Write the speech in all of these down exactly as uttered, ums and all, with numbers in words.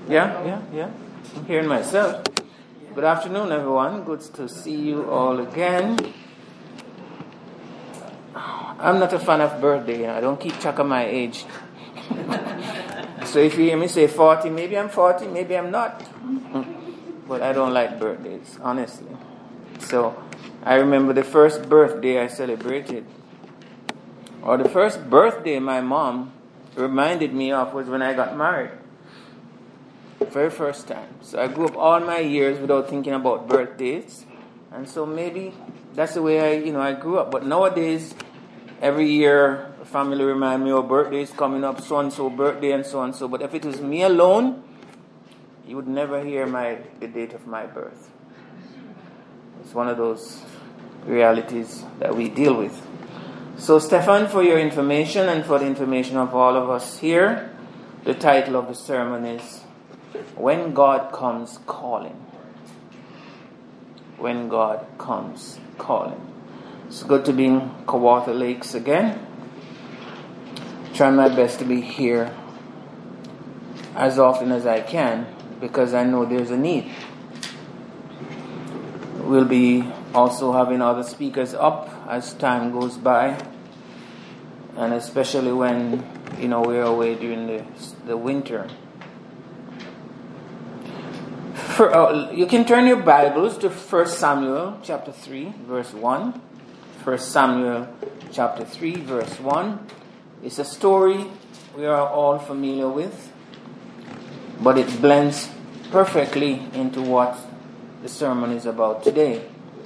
Yeah, yeah, yeah. I'm hearing myself. Good afternoon, everyone. Good to see you all again. I'm not a fan of birthday. I don't keep track of my age. So if you hear me say forty, maybe I'm forty, maybe I'm not. But I don't like birthdays, honestly. So I remember the first birthday I celebrated, or the first birthday my mom reminded me of was when I got married. Very first time. So I grew up all my years without thinking about birthdays. And so maybe that's the way I, you know, I grew up. But nowadays, every year, the family remind me, oh, birthday's coming up, so-and-so birthday and so-and-so. But if it was me alone, you would never hear my the date of my birth. It's one of those realities that we deal with. So, Stefan, for your information and for the information of all of us here, the title of the sermon is When God Comes Calling. When God Comes Calling. It's good to be in Kawartha Lakes again. Trying my best to be here as often as I can because I know there's a need. We'll be also having other speakers up as time goes by, and especially when, you know, we're away during the, the winter. For, uh, you can turn your Bibles to First Samuel chapter three, verse one. First Samuel chapter three, verse one. It's a story we are all familiar with, but it blends perfectly into what the sermon is about today.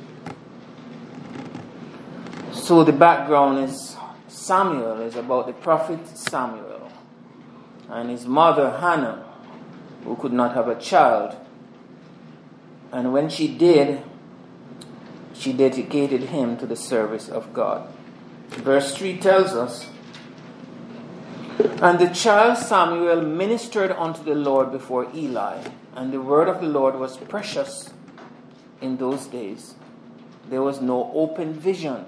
So the background is Samuel is about the prophet Samuel and his mother Hannah, who could not have a child. And when she did, she dedicated him to the service of God. Verse three tells us, And the child Samuel ministered unto the Lord before Eli, and the word of the Lord was precious in those days. There was no open vision.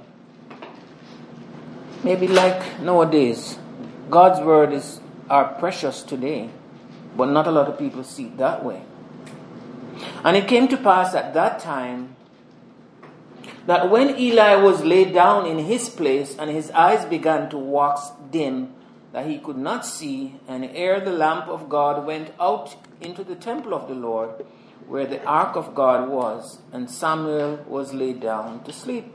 Maybe like nowadays, God's word is are precious today, but not a lot of people see it that way. And it came to pass at that time that when Eli was laid down in his place and his eyes began to wax dim, that he could not see, and ere the lamp of God went out into the temple of the Lord, where the ark of God was, and Samuel was laid down to sleep.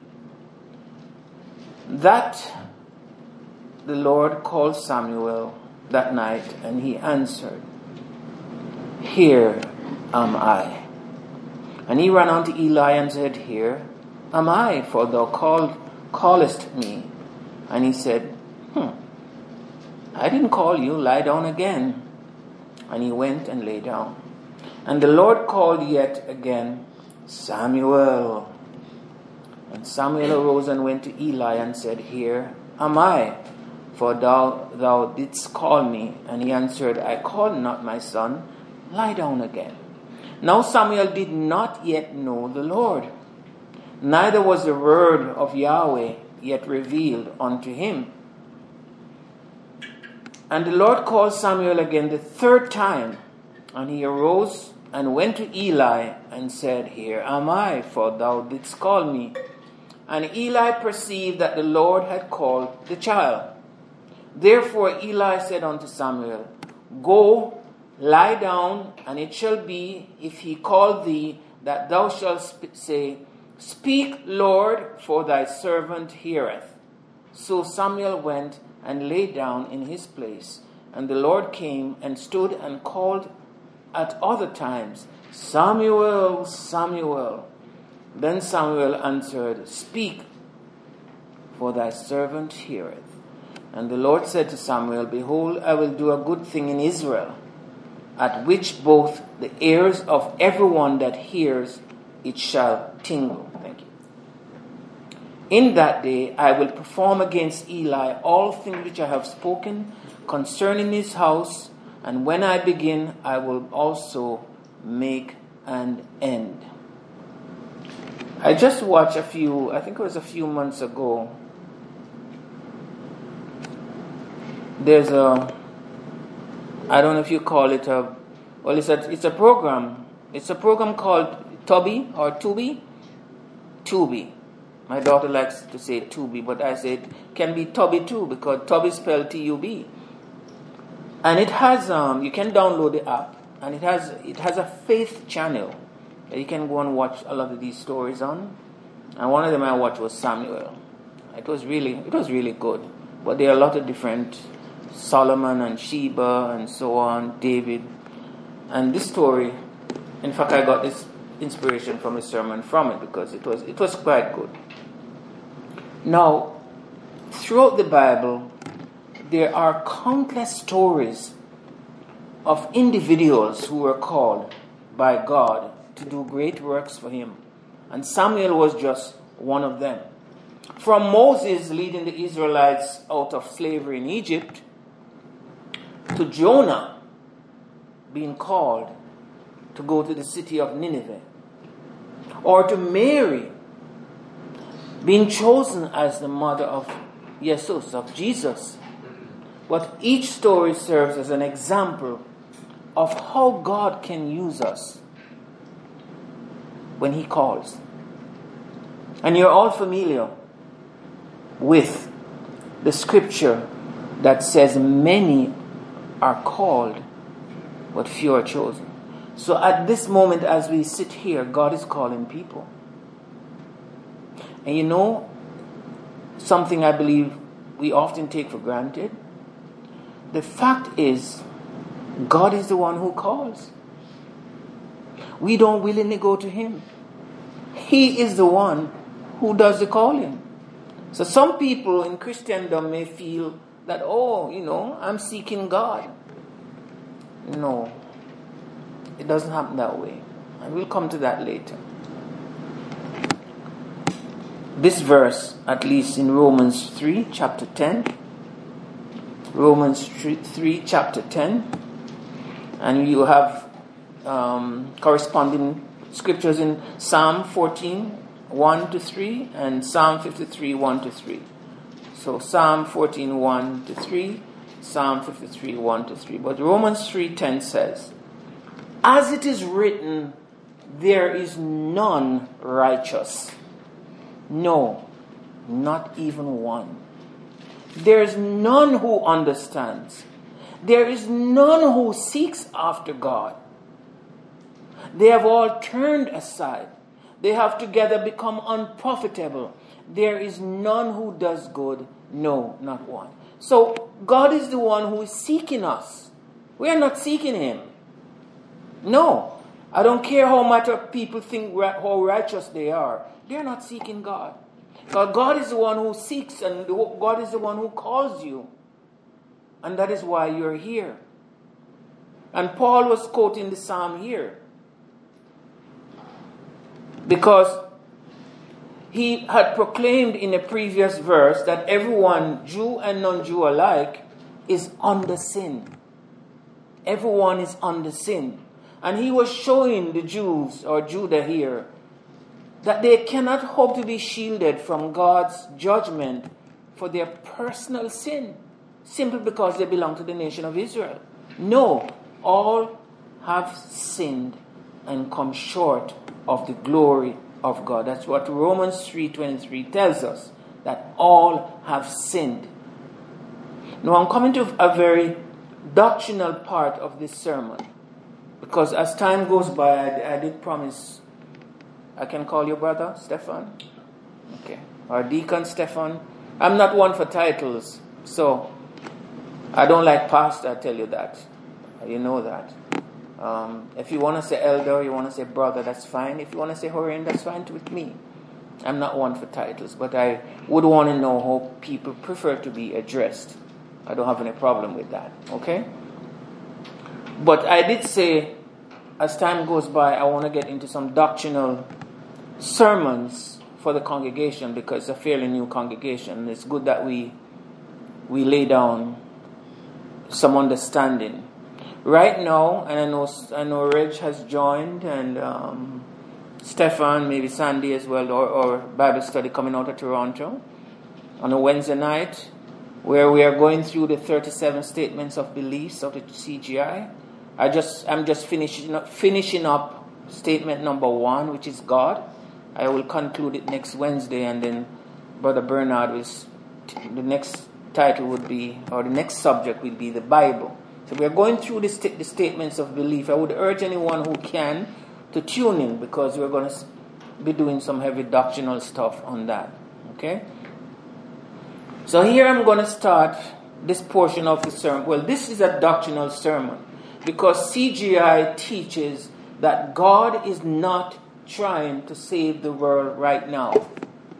That the Lord called Samuel that night, and he answered, Here am I. And he ran unto Eli and said, Here am I, for thou called, callest me. And he said, Hmm, I didn't call you, lie down again. And he went and lay down. And the Lord called yet again, Samuel. And Samuel arose and went to Eli and said, Here am I, for thou, thou didst call me. And he answered, I called not, my son, lie down again. Now Samuel did not yet know the Lord, neither was the word of Yahweh yet revealed unto him. And the Lord called Samuel again the third time, and he arose and went to Eli and said, Here am I, for thou didst call me. And Eli perceived that the Lord had called the child. Therefore Eli said unto Samuel, Go, lie down, and it shall be, if he call thee, that thou shalt sp- say, Speak, Lord, for thy servant heareth. So Samuel went and lay down in his place. And the Lord came and stood and called at other times, Samuel, Samuel. Then Samuel answered, Speak, for thy servant heareth. And the Lord said to Samuel, Behold, I will do a good thing in Israel, at which both the ears of everyone that hears it shall tingle. Thank you. In that day I will perform against Eli all things which I have spoken concerning his house, and when I begin, I will also make an end. I just watched a few, I think it was a few months ago. There's a, I don't know if you call it a Well, it's a, it's a program. It's a program called Tubi or Tubi. Tubi. My daughter likes to say Tubi, but I say it can be Tubi too, because Tubi is spelled T U B. And it has, um, you can download the app, and it has it has a faith channel that you can go and watch a lot of these stories on. And one of them I watched was Samuel. It was really it was really good. But there are a lot of different Solomon and Sheba and so on, David. And this story, in fact, I got this inspiration from a sermon from it because it was it was quite good. Now, throughout the Bible, there are countless stories of individuals who were called by God to do great works for him. And Samuel was just one of them. From Moses leading the Israelites out of slavery in Egypt, to Jonah being called to go to the city of Nineveh, or to Mary being chosen as the mother of Jesus, of Jesus. But each story serves as an example of how God can use us when he calls. And you're all familiar with the scripture that says many are called, but few are chosen. So at this moment as we sit here, God is calling people. And you know, something I believe we often take for granted, the fact is, God is the one who calls. We don't willingly go to him. He is the one who does the calling. So some people in Christendom may feel that, oh, you know, I'm seeking God. No, it doesn't happen that way. And we'll come to that later. This verse, at least in Romans three, chapter ten, Romans three, chapter ten, and you have um, corresponding scriptures in Psalm fourteen, one to three, and Psalm fifty-three, one to three. So Psalm fourteen, one to three, Psalm fifty-three, one to three. But Romans three ten says, as it is written, there is none righteous. No, not even one. There is none who understands. There is none who seeks after God. They have all turned aside. They have together become unprofitable. There is none who does good. No, not one. So God is the one who is seeking us. We are not seeking him. No. I don't care how much people think how righteous they are. They're not seeking God. God, God is the one who seeks, and God is the one who calls you. And that is why you're here. And Paul was quoting the psalm here, because he had proclaimed in a previous verse that everyone, Jew and non-Jew alike, is under sin. Everyone is under sin. And he was showing the Jews, or Judah here, that they cannot hope to be shielded from God's judgment for their personal sin, simply because they belong to the nation of Israel. No, all have sinned and come short of the glory of God. That's what Romans three twenty-three tells us, that all have sinned. Now I'm coming to a very doctrinal part of this sermon, because as time goes by, I, I did promise, I can call you brother, Stefan? Okay. Or Deacon Stefan. I'm not one for titles, so I don't like pastor, I tell you that. You know that. Um, if you want to say elder, you want to say brother, that's fine. If you want to say Horian, that's fine with me. I'm not one for titles, but I would want to know how people prefer to be addressed. I don't have any problem with that, okay? But I did say, as time goes by, I want to get into some doctrinal sermons for the congregation, because it's a fairly new congregation. It's good that we we lay down some understanding. Right now, and I know I know Reg has joined, and um, Stefan, maybe Sandy as well, or, or Bible study coming out of Toronto on a Wednesday night, where we are going through the thirty-seven statements of beliefs of the C G I. I just I'm just finishing up, finishing up statement number one, which is God. I will conclude it next Wednesday, and then Brother Bernard will. The next title would be, or the next subject will be the Bible. So we are going through the, st- the statements of belief. I would urge anyone who can to tune in, because we're going to be doing some heavy doctrinal stuff on that. Okay? So here I'm going to start this portion of the sermon. Well, this is a doctrinal sermon, because C G I teaches that God is not trying to save the world right now.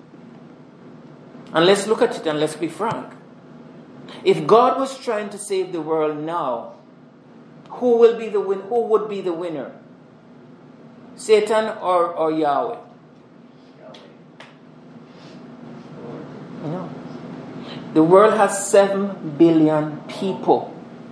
And let's look at it and let's be frank. If God was trying to save the world now, who will be the win- who would be the winner? Satan or, or Yahweh? No. The world has seven billion people.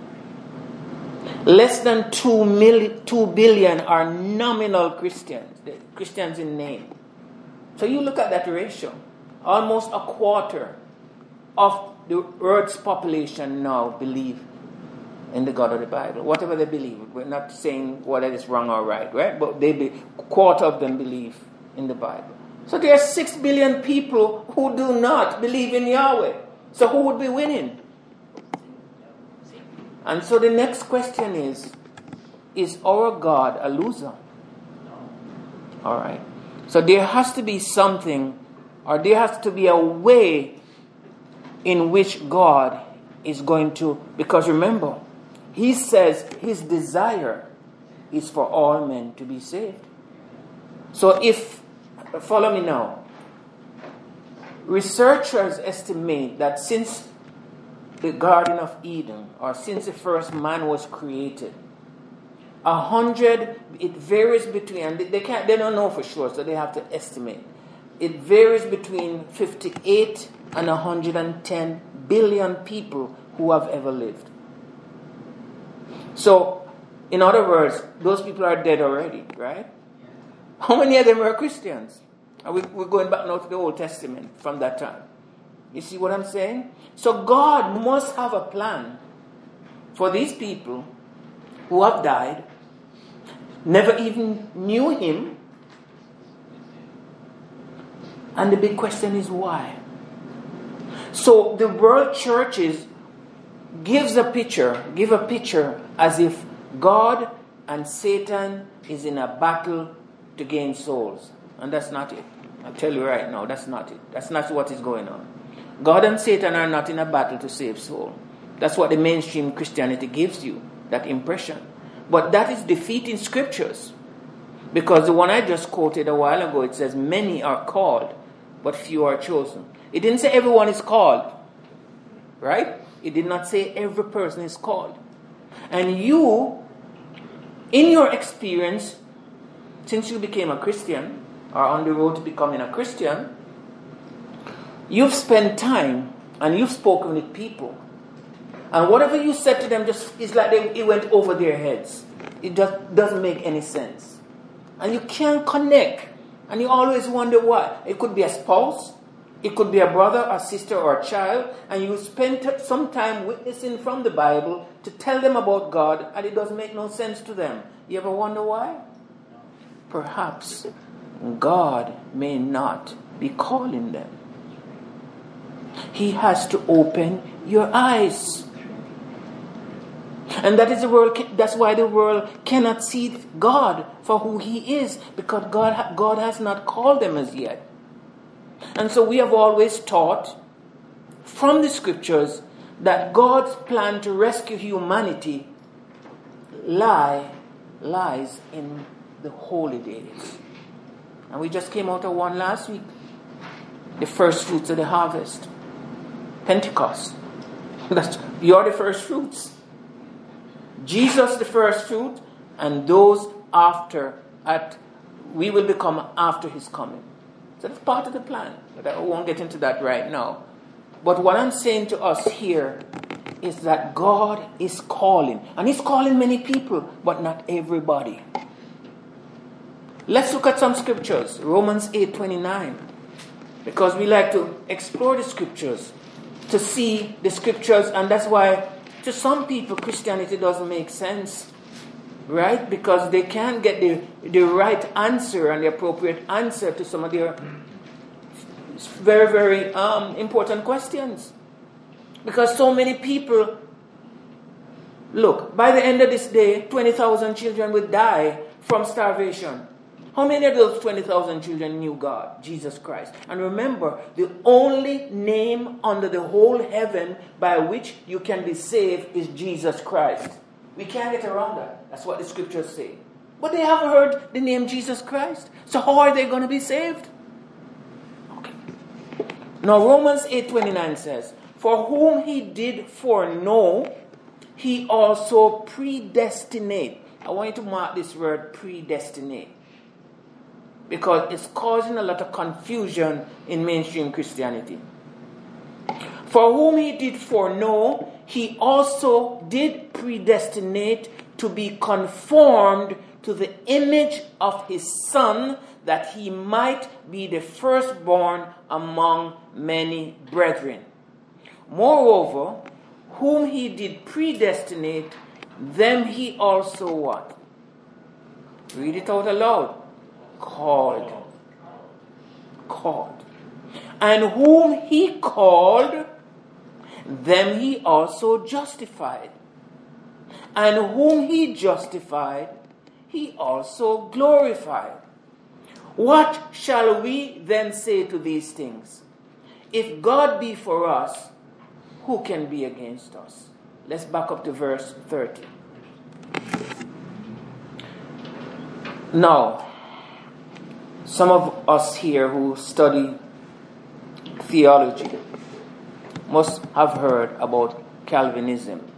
Less than two million, two billion are nominal Christians, Christians in name. So you look at that ratio. Almost a quarter of the earth's population now believe in the God of the Bible. Whatever they believe. We're not saying whether it's wrong or right, right? But they be, a quarter of them believe in the Bible. So there are six billion people who do not believe in Yahweh. So who would be winning? And so the next question is, is our God a loser? All right. So there has to be something, or there has to be a way in which God is going to, because remember, he says his desire is for all men to be saved. So if, follow me now, researchers estimate that since the Garden of Eden, or since the first man was created, a hundred, it varies between, and they can't, they don't know for sure, so they have to estimate. It varies between fifty-eight and one hundred ten billion people who have ever lived. So, in other words, those people are dead already, right? How many of them are Christians? And we, we're going back now to the Old Testament from that time. You see what I'm saying? So God must have a plan for these people who have died, never even knew him. And the big question is why? So the world churches gives a picture, give a picture as if God and Satan is in a battle to gain souls. And that's not it. I'll tell you right now, that's not it. That's not what is going on. God and Satan are not in a battle to save soul. That's what the mainstream Christianity gives you, that impression. But that is defeating scriptures. Because the one I just quoted a while ago, it says, many are called, but few are chosen. It didn't say everyone is called. Right? It did not say every person is called. And you, in your experience, since you became a Christian, or on the road to becoming a Christian, you've spent time and you've spoken with people. And whatever you said to them just is like they, it went over their heads. It just doesn't make any sense. And you can't connect. And you always wonder why. It could be a spouse. It could be a brother, a sister, or a child. And you spent some time witnessing from the Bible to tell them about God, and it doesn't make no sense to them. You ever wonder why? Perhaps God may not be calling them. He has to open your eyes. And that is the world. That's why the world cannot see God for who he is, because God, God has not called them as yet. And so we have always taught from the scriptures that God's plan to rescue humanity lie, lies in the holy days. And we just came out of one last week. The first fruits of the harvest. Pentecost. That's, you're the first fruits. Jesus the first fruit, and those after, at we will become after his coming. So that's part of the plan. But I won't get into that right now. But what I'm saying to us here is that God is calling. And he's calling many people, but not everybody. Let's look at some scriptures. Romans eight twenty-nine. Because we like to explore the scriptures, to see the scriptures, and that's why to some people Christianity doesn't make sense. right? Because they can't get the, the right answer and the appropriate answer to some of their very, very um, important questions. Because so many people, look, by the end of this day, twenty thousand children will die from starvation. How many of those twenty thousand children knew God, Jesus Christ? And remember, the only name under the whole heaven by which you can be saved is Jesus Christ. We can't get around that. That's what the scriptures say. But they haven't heard the name Jesus Christ. So how are they going to be saved? Okay. Now Romans eight twenty-nine says, for whom he did foreknow, he also predestinate. I want you to mark this word predestinate, because it's causing a lot of confusion in mainstream Christianity. For whom he did foreknow, he also did predestinate to be conformed to the image of his Son, that he might be the firstborn among many brethren. Moreover, whom he did predestinate, them he also what? Read it out aloud. Called. Called. And whom he called, them he also justified. And whom he justified, he also glorified. What shall we then say to these things? If God be for us, who can be against us? Let's back up to verse thirty. Now, some of us here who study theology must have heard about Calvinism.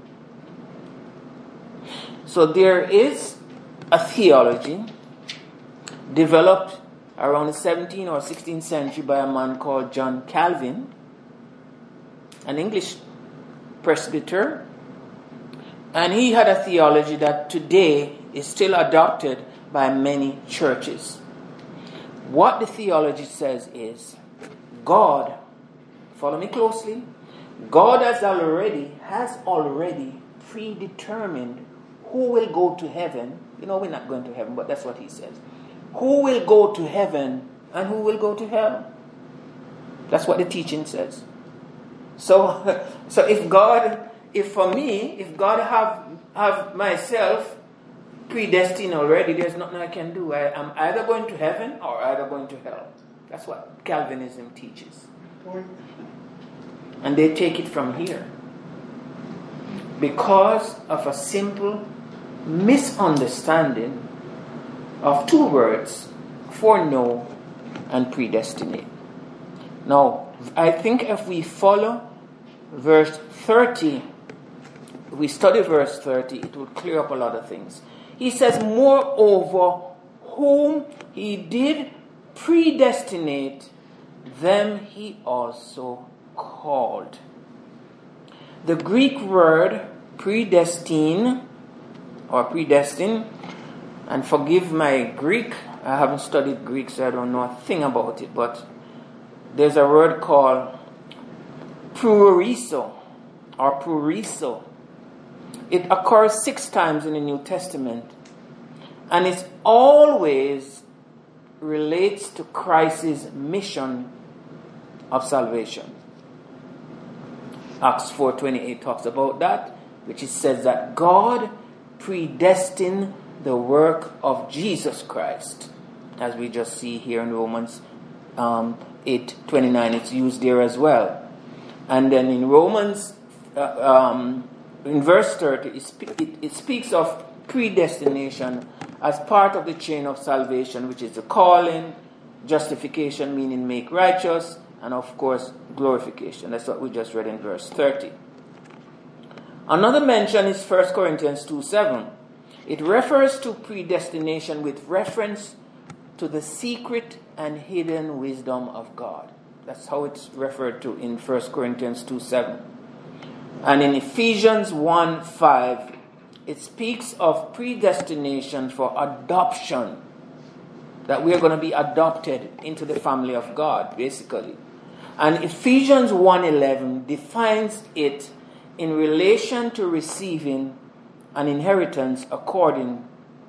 So there is a theology developed around the seventeenth or sixteenth century by a man called John Calvin, an English presbyter, and he had a theology that today is still adopted by many churches. What the theology says is, God, follow me closely, God has already, has already predetermined who will go to heaven. You know, we're not going to heaven, but that's what he says. Who will go to heaven and who will go to hell? That's what the teaching says. So, so if God, if for me, if God have have myself predestined already, there's nothing I can do. I am either going to heaven or either going to hell. That's what Calvinism teaches. And they take it from here. Because of a simple misunderstanding of two words, foreknow and predestinate. Now, I think if we follow verse thirty, we study verse thirty, it will clear up a lot of things. He says, moreover, whom he did predestinate, them he also called. The Greek word predestine or predestine, and forgive my Greek, I haven't studied Greek, so I don't know a thing about it, but there's a word called pruriso or pruriso. It occurs six times in the New Testament, and it always relates to Christ's mission of salvation. Acts four twenty-eight talks about that, which it says that God predestined the work of Jesus Christ, as we just see here in Romans um, eight twenty-nine. It's used there as well. And then in Romans, uh, um, in verse thirty, it, spe- it, it speaks of predestination as part of the chain of salvation, which is the calling, justification, meaning make righteous, and of course, glorification. That's what we just read in verse thirty. Another mention is First Corinthians two seven. It refers to predestination with reference to the secret and hidden wisdom of God. That's how it's referred to in First Corinthians two seven. And in Ephesians one five, it speaks of predestination for adoption, that we are going to be adopted into the family of God, basically. And Ephesians one eleven defines it in relation to receiving an inheritance according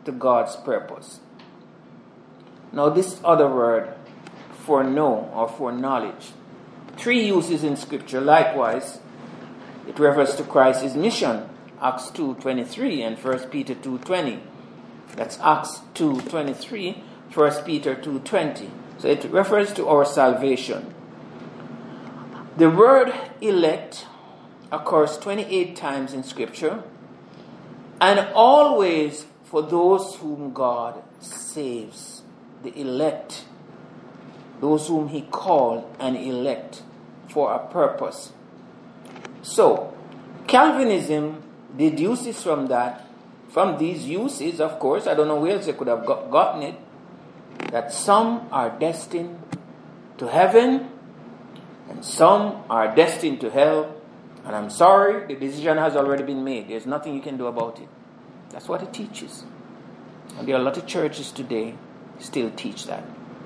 to God's purpose. Now this other word, foreknow or foreknowledge, three uses in Scripture. Likewise, it refers to Christ's mission, Acts two twenty-three and First Peter two twenty. That's Acts two twenty-three, First Peter two twenty. So it refers to our salvation. The word elect occurs twenty-eight times in Scripture, and always for those whom God saves, the elect, those whom He called and elect for a purpose. So, Calvinism deduces from that, from these uses, of course, I don't know where else they could have got, gotten it, that some are destined to heaven and some are destined to hell. And I'm sorry, the decision has already been made. There's nothing you can do about it. That's what it teaches. And there are a lot of churches today still teach that.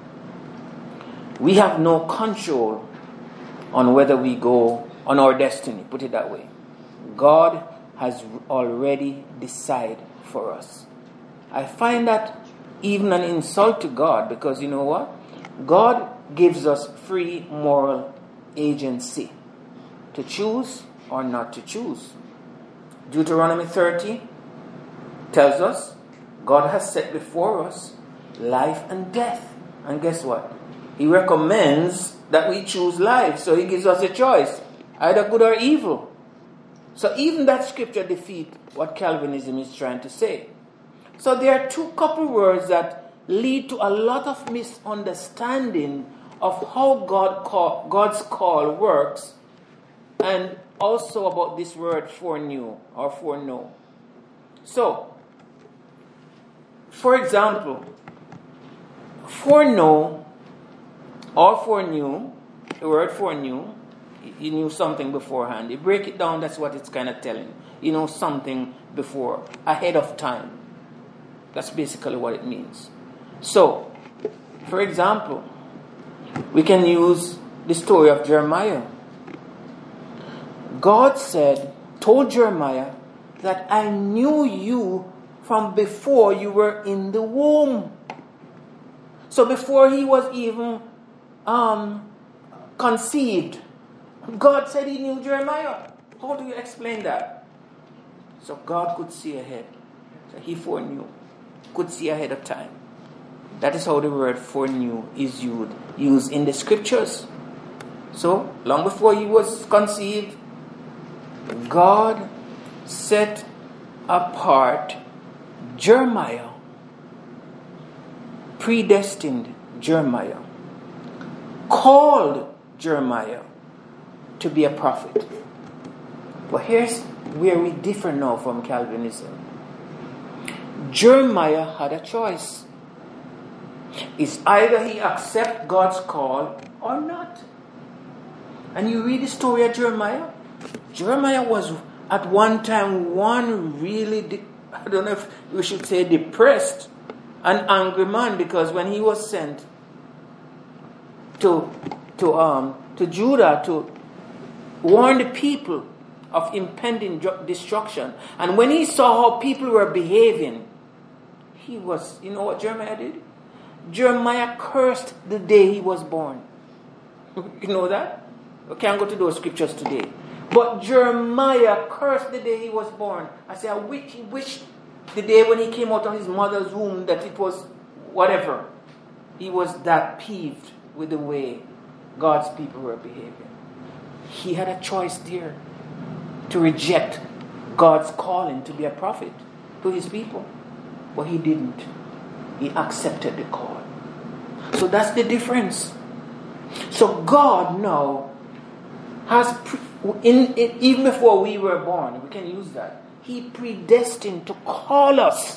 We have no control on whether we go on our destiny, put it that way. God has already decided for us. I find that even an insult to God, because you know what? God gives us free moral agency to choose or not to choose. Deuteronomy thirty tells us God has set before us life and death. And guess what? He recommends that we choose life. So He gives us a choice, either good or evil. So even that scripture defeats what Calvinism is trying to say. So there are two couple words that lead to a lot of misunderstanding of how God call, God's call works, and also about this word foreknew or foreknow. So, for example, foreknow or foreknew, the word foreknew, you knew something beforehand. You break it down, that's what it's kind of telling. You know something before, ahead of time. That's basically what it means. So, for example, we can use the story of Jeremiah. God said, told Jeremiah that I knew you from before you were in the womb. So before he was even um, conceived, God said He knew Jeremiah. How do you explain that? So God could see ahead. So He foreknew, could see ahead of time. That is how the word foreknew is used, used in the scriptures. So, long before he was conceived, God set apart Jeremiah, predestined Jeremiah, called Jeremiah to be a prophet. But here's where we differ now from Calvinism. Jeremiah had a choice. It's either he accept God's call or not. And you read the story of Jeremiah. Jeremiah was at one time one really, de- I don't know if we should say depressed and angry man, because when he was sent to to um to Judah to warn the people of impending destruction, and when he saw how people were behaving, he was, you know what Jeremiah did? Jeremiah cursed the day he was born. You know that? We can't go to those scriptures today. But Jeremiah cursed the day he was born. I say, I wish, he wished the day when he came out of his mother's womb that it was whatever. He was that peeved with the way God's people were behaving. He had a choice there to reject God's calling to be a prophet to his people. But he didn't. He accepted the call. So that's the difference. So God now has, pre- in, in, even before we were born, we can use that, He predestined to call us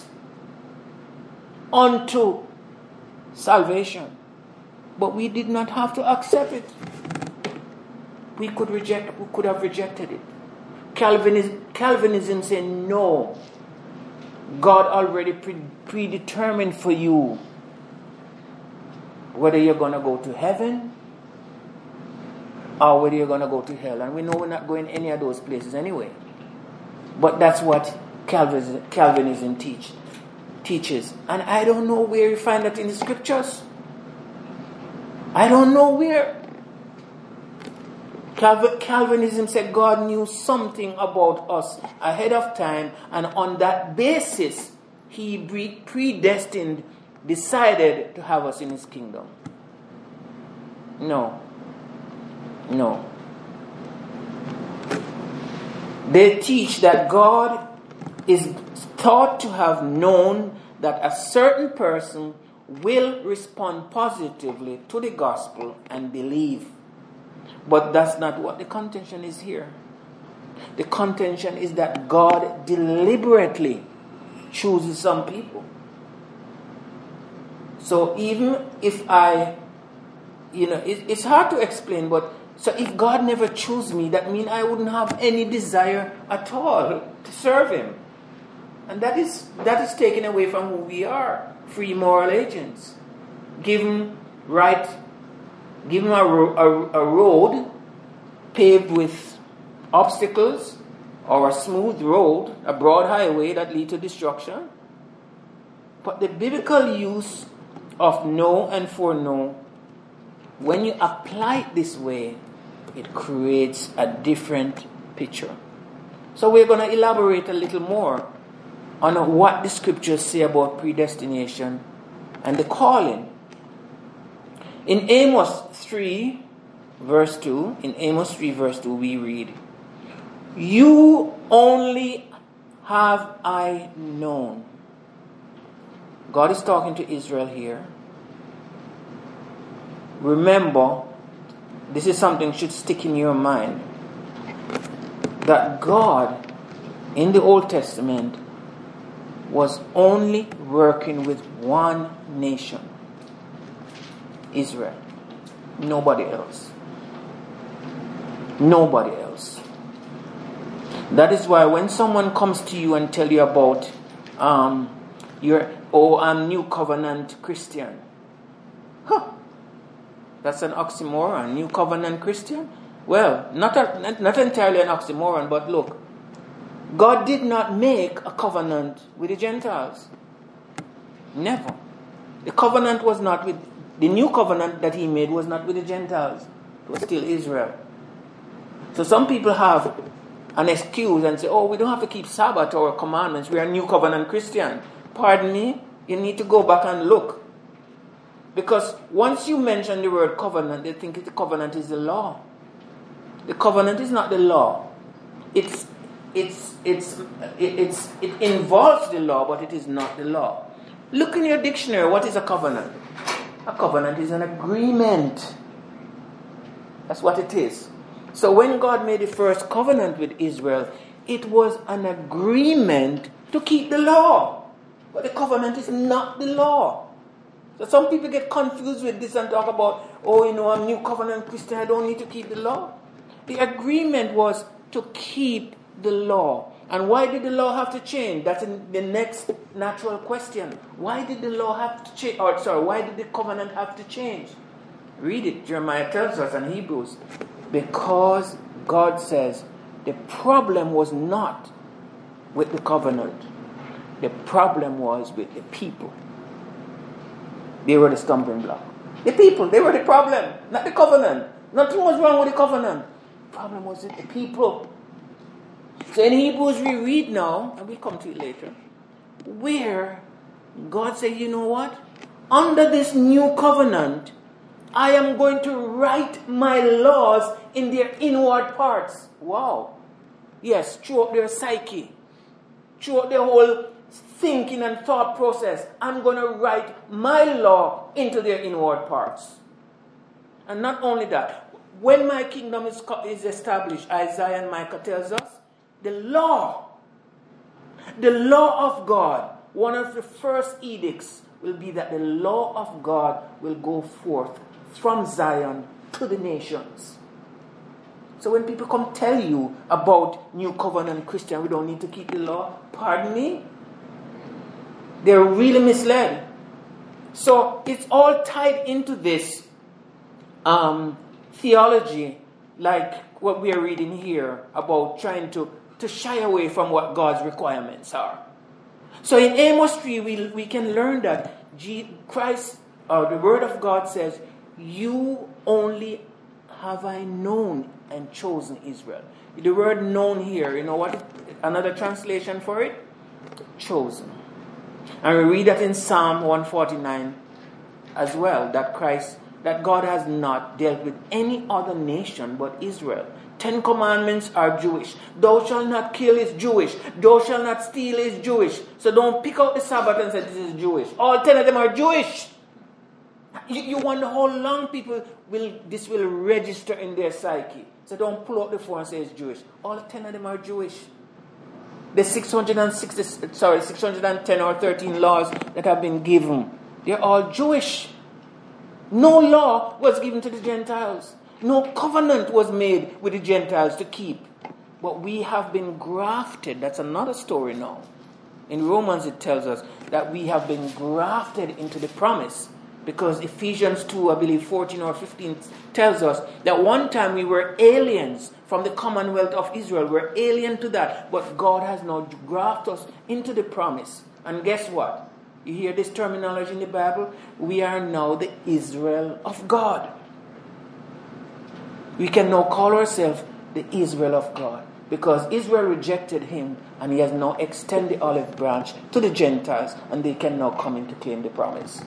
unto salvation. But we did not have to accept it. We could reject, we could have rejected it. Calvinism, Calvinism said, no. God already pre- predetermined for you whether you're going to go to heaven or whether you're going to go to hell. And we know we're not going any of those places anyway. But that's what Calvinism, Calvinism teach, teaches. And I don't know where you find that in the scriptures. I don't know where. Calvinism said God knew something about us ahead of time, and on that basis, He predestined, decided to have us in His kingdom. No. No. They teach that God is thought to have known that a certain person will respond positively to the gospel and believe. But that's not what the contention is here. The contention is that God deliberately chooses some people. So even if I, you know, it, it's hard to explain, but so if God never chose me, that means I wouldn't have any desire at all to serve Him. And that is that is taken away from who we are, free moral agents. Given right, given a, a, a road paved with obstacles, or a smooth road, a broad highway that leads to destruction. But the biblical use of know and foreknow, when you apply it this way, it creates a different picture. So we're going to elaborate a little more on what the scriptures say about predestination and the calling. In Amos three, verse two, in Amos three, verse two, we read, "You only have I known." God is talking to Israel here. Remember, this is something that should stick in your mind, that God in the Old Testament was only working with one nation, Israel. Nobody else. Nobody else. That is why when someone comes to you and tell you about um, your, oh, I'm New Covenant Christian. Huh. That's an oxymoron. New Covenant Christian? Well, not, a, not, not entirely an oxymoron, but look. God did not make a covenant with the Gentiles. Never. The covenant was not with, the new covenant that He made was not with the Gentiles. It was still Israel. So some people have an excuse and say, oh, we don't have to keep Sabbath or commandments. We are New Covenant Christian. Pardon me? You need to go back and look. Because once you mention the word covenant, they think the covenant is the law. The covenant is not the law. It's it's it's it's it involves the law, but it is not the law. Look in your dictionary. What is a covenant? A covenant is an agreement. That's what it is. So when God made the first covenant with Israel, it was an agreement to keep the law. But the covenant is not the law. So some people get confused with this and talk about, oh, you know, I'm New Covenant Christian, I don't need to keep the law. The agreement was to keep the law. And why did the law have to change? That's in the next natural question. Why did the law have to change? Or sorry, why did the covenant have to change? Read it. Jeremiah tells us in Hebrews. Because God says the problem was not with the covenant. The problem was with the people. They were the stumbling block. The people, they were the problem, not the covenant. Nothing was wrong with the covenant. The problem was with the people. So in Hebrews we read now, and we'll come to it later, where God said, you know what? Under this new covenant, I am going to write my laws in their inward parts. Wow. Yes, throughout their psyche, throughout their whole thinking and thought process, I'm going to write my law into their inward parts. And not only that, when my kingdom is, is established, Isaiah and Micah tells us, the law, the law of God, one of the first edicts will be that the law of God will go forth from Zion to the nations. So when people come tell you about New Covenant Christian, we don't need to keep the law, pardon me, they're really misled. So it's all tied into this um, theology, like what we are reading here about trying to, to shy away from what God's requirements are. So in Amos three, we, we can learn that G, Christ, or the Word of God says, you only have I known and chosen Israel. The word known here, you know what? Another translation for it? Chosen. And we read that in Psalm one forty-nine as well, that Christ, that God has not dealt with any other nation but Israel. Ten commandments are Jewish. Thou shalt not kill is Jewish. Thou shalt not steal is Jewish. So don't pick out the Sabbath and say this is Jewish. All ten of them are Jewish. You, you wonder how long people will this will register in their psyche. So don't pull out the phone and say it's Jewish. All ten of them are Jewish. The six hundred sixty, sorry, six hundred ten or thirteen laws that have been given, they're all Jewish. No law was given to the Gentiles. No covenant was made with the Gentiles to keep. But we have been grafted. That's another story now. In Romans it tells us that we have been grafted into the promise. Because Ephesians two, I believe fourteen or fifteen, tells us that one time we were aliens from the commonwealth of Israel. We're alien to that. But God has now grafted us into the promise. And guess what? You hear this terminology in the Bible? We are now the Israel of God. We can now call ourselves the Israel of God. Because Israel rejected him, and he has now extended the olive branch to the Gentiles, and they can now come in to claim the promise.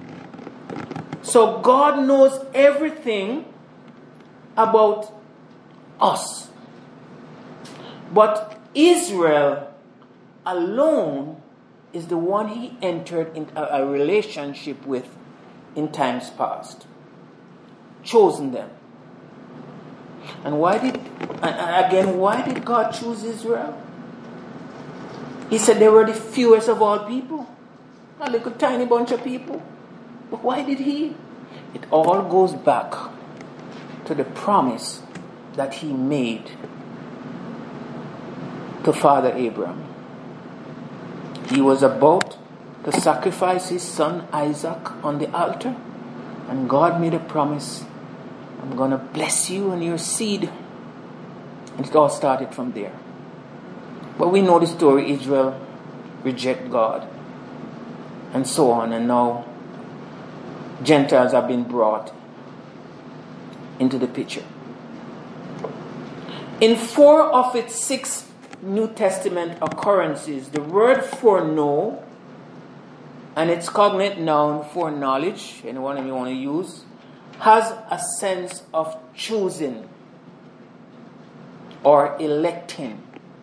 So God knows everything about us. But Israel alone is the one he entered into a, a relationship with in times past. Chosen them. And why did, and again, why did God choose Israel? He said they were the fewest of all people. A little tiny bunch of people. But why did he? It all goes back to the promise that he made to Father Abraham. He was about to sacrifice his son Isaac on the altar, and God made a promise. I'm going to bless you and your seed. And it all started from there. But we know the story. Israel reject God. And so on. And now Gentiles have been brought into the picture. In four of its six New Testament occurrences, the word foreknow and its cognate noun foreknowledge, anyone of you want to use, has a sense of choosing or electing.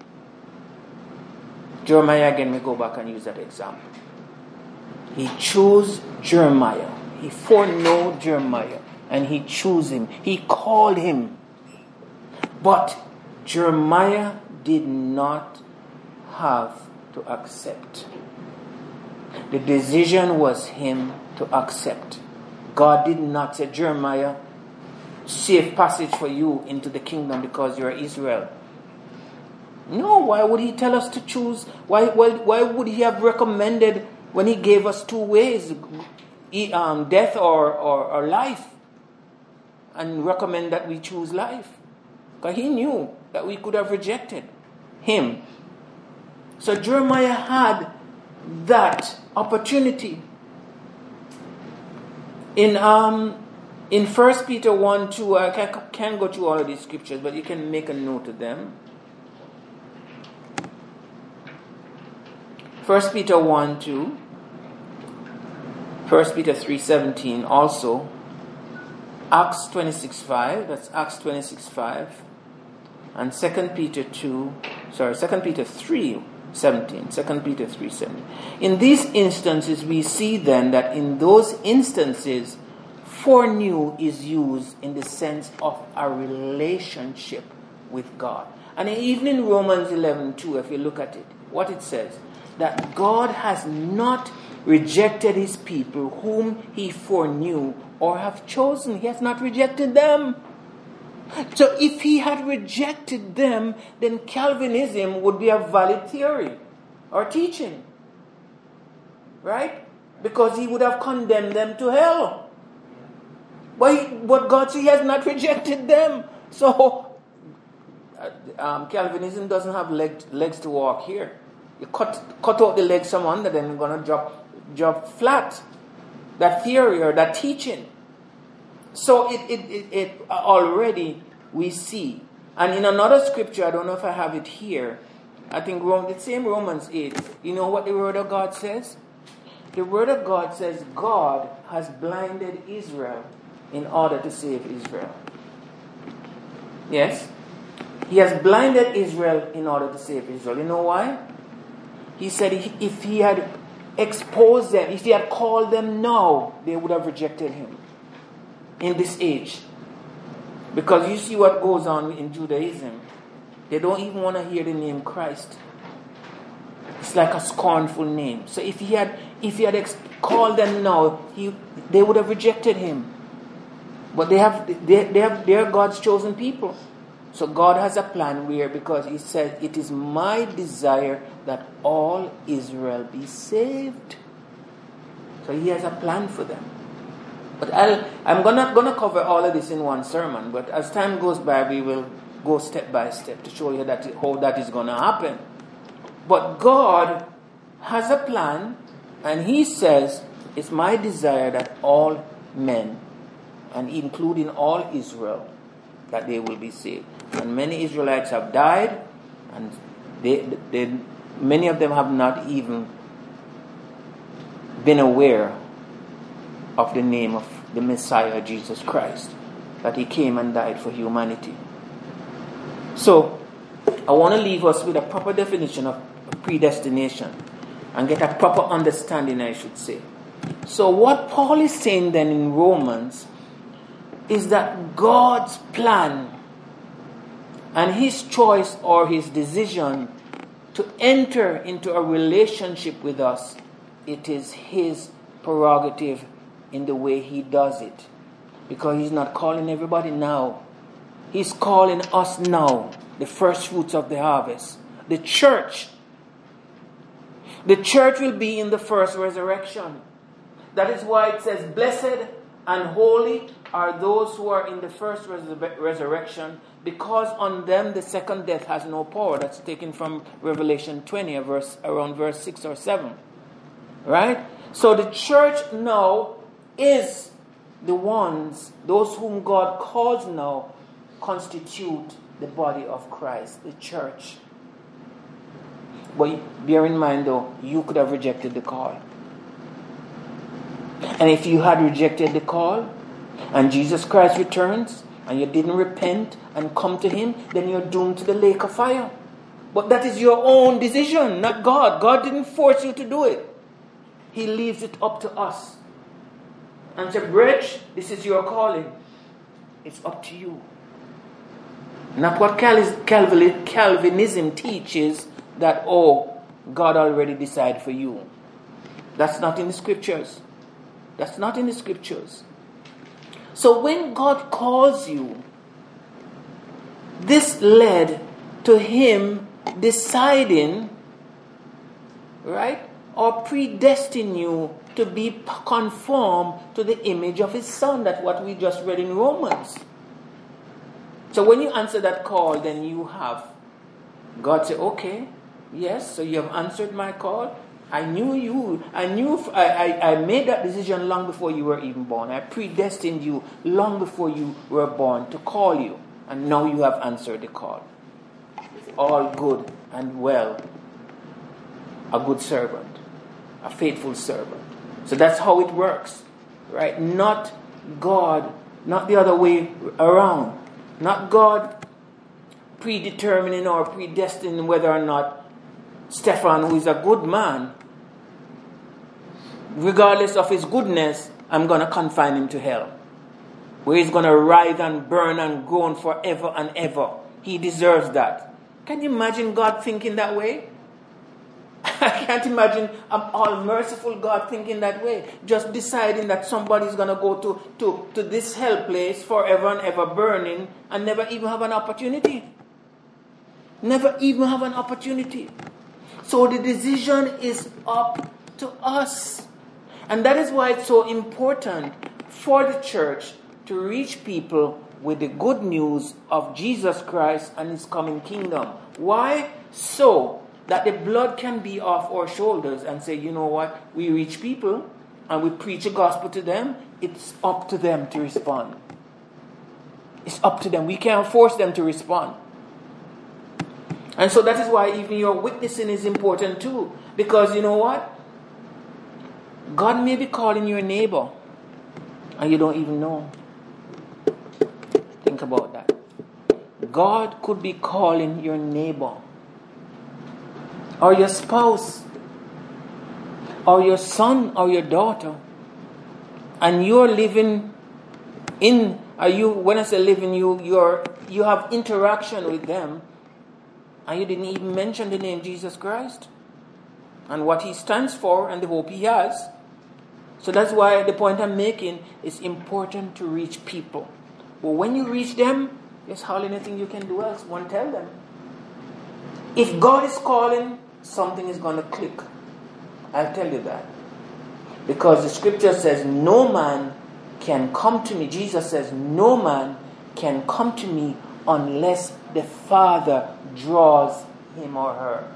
Jeremiah, again, we go back and use that example. He chose Jeremiah. He foreknow Jeremiah. And he chose him. He called him. But Jeremiah did not have to accept. The decision was him to accept. God did not say, Jeremiah, safe passage for you into the kingdom because you're Israel. No, why would he tell us to choose? Why, why, why would he have recommended when he gave us two ways, um, death or, or, or life, and recommend that we choose life? Because he knew that we could have rejected him. So Jeremiah had that opportunity. In um in First Peter one two, I can't, can't go through all of these scriptures, but you can make a note of them. First Peter one two, First Peter three seventeen, also Acts twenty-six five, that's Acts twenty-six five, and Second Peter two, sorry, Second Peter three seventeen, Second Peter three seventeen. In these instances, we see then that in those instances, foreknew is used in the sense of a relationship with God. And even in Romans eleven two, if you look at it, what it says, that God has not rejected his people whom he foreknew or have chosen. He has not rejected them. So if he had rejected them, then Calvinism would be a valid theory or teaching. Right? Because he would have condemned them to hell. But, he, but God says he has not rejected them. So um, Calvinism doesn't have leg, legs to walk here. You cut cut out the legs from under them, you're going to drop, drop flat. That theory or that teaching. So it, it, it, it already we see. And in another scripture, I don't know if I have it here, I think Rome, the same Romans eight, you know what the Word of God says? The Word of God says God has blinded Israel in order to save Israel. Yes? He has blinded Israel in order to save Israel. You know why? He said if he had exposed them, if he had called them now, they would have rejected him in this age. Because you see what goes on in Judaism. They don't even want to hear the name Christ. It's like a scornful name. So if he had if he had ex- called them now, he they would have rejected him. But they have they, they have they are God's chosen people. So God has a plan where, because he said, it is my desire that all Israel be saved. So he has a plan for them. But I'll, I'm gonna, gonna cover all of this in one sermon. But as time goes by, we will go step by step to show you that how that is going to happen. But God has a plan, and he says, it's my desire that all men, and including all Israel, that they will be saved. And many Israelites have died, and they, they, many of them have not even been aware of the name of the Messiah, Jesus Christ, that he came and died for humanity. So, I want to leave us with a proper definition of predestination and get a proper understanding, I should say. So, what Paul is saying then in Romans is that God's plan and his choice or his decision to enter into a relationship with us, it is his prerogative in the way he does it. Because he's not calling everybody now. He's calling us now, the first fruits of the harvest. The church. The church will be in the first resurrection. That is why it says, blessed and holy are those who are in the first res- resurrection, because on them the second death has no power. That's taken from Revelation twenty, a verse, around verse six or seven. Right? So the church now is the ones, those whom God calls now, constitute the body of Christ, the church. But bear in mind though, you could have rejected the call. And if you had rejected the call, and Jesus Christ returns, and you didn't repent and come to him, then you're doomed to the lake of fire. But that is your own decision, not God. God didn't force you to do it. He leaves it up to us. And said, Bridge, this is your calling. It's up to you. Not what Calvinism teaches, that, oh, God already decided for you. That's not in the scriptures. That's not in the scriptures. So when God calls you, this led to him deciding, right, or predestine you to be conformed to the image of his son. That's what we just read in Romans. So when you answer that call, then you have God say, okay, yes, so you have answered my call. I knew you. I knew. I, I, I made that decision long before you were even born. I predestined you long before you were born to call you. And now you have answered the call. All good and well. A good servant. A faithful servant. So that's how it works. Right? Not God. Not the other way around. Not God predetermining or predestining whether or not Stephan, who is a good man, regardless of his goodness, I'm going to confine him to hell, where he's going to writhe and burn and groan forever and ever. He deserves that. Can you imagine God thinking that way? I can't imagine an all-merciful God thinking that way. Just deciding that somebody's going to go to, to, to this hell place forever and ever burning and never even have an opportunity. Never even have an opportunity. So the decision is up to us. And that is why it's so important for the church to reach people with the good news of Jesus Christ and his coming kingdom. Why? So that the blood can be off our shoulders and say, you know what, we reach people and we preach the gospel to them, it's up to them to respond. It's up to them. We can't force them to respond. And so that is why even your witnessing is important too. Because you know what? God may be calling your neighbor and you don't even know. Think about that. God could be calling your neighbor or your spouse or your son or your daughter, and you're living in, are you, when I say living, you you're you have interaction with them, and you didn't even mention the name Jesus Christ and what he stands for and the hope he has. So that's why the point I'm making is important to reach people. But when you reach them, there's hardly anything you can do else. One, tell them. If God is calling, something is going to click. I'll tell you that. Because the scripture says, no man can come to me. Jesus says, no man can come to me unless the Father draws him or her.